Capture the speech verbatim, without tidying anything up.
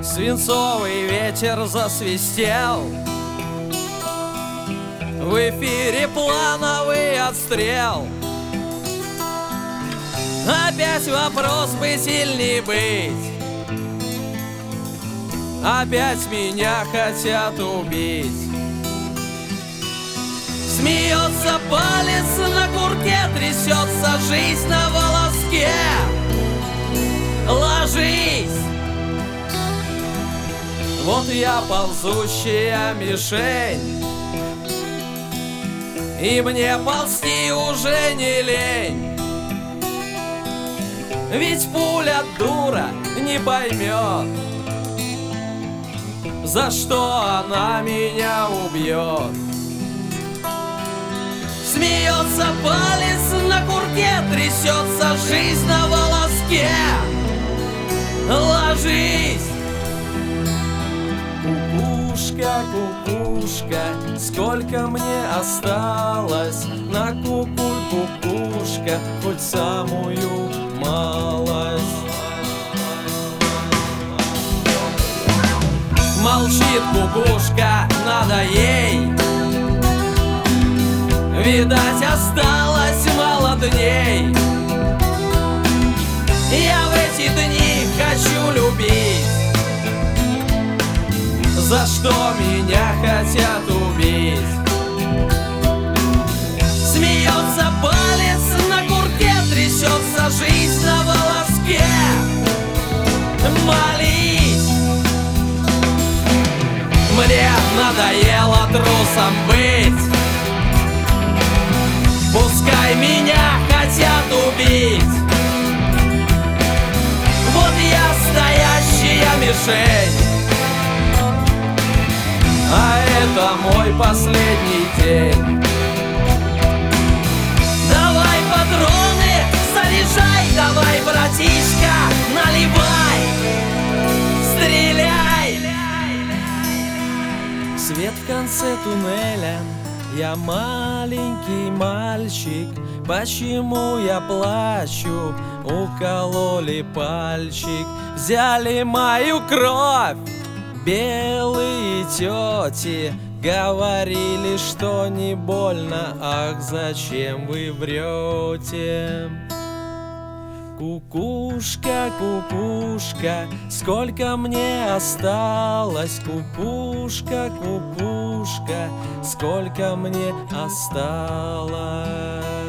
Свинцовый ветер засвистел, в эфире плановый отстрел. Опять вопрос, быть или не быть. Опять меня хотят убить. Смеется палец на курке, трясется жизнь на волоске. Ложись! Вот я ползущая мишень, и мне ползти уже не лень. Ведь пуля, дура, не поймет, за что она меня убьет. Смеется палец на курке, трясется жизнь на волоске. Ложись! Кукушка, кукушка, сколько мне осталось? На кукуль, кукушка, хоть самую малость. Молчит кукушка, надо ей, видать, осталось мало дней. Я в эти дни хочу любить, за что меня хотят убить. Смеется палец на курке, трясется жизнь на волоске. Молись! Мне надоело трусом быть, пускай меня хотят убить. Вот я стоящая мишень, а это мой последний день. Давай патроны заряжай, давай, братишка, наливай, стреляй. Свет в конце туннеля, я маленький мальчик. Почему я плачу? Укололи пальчик, взяли мою кровь. Белые тети говорили, что не больно. Ах, зачем вы врете? Кукушка, кукушка, сколько мне осталось? Кукушка, кукушка, сколько мне осталось?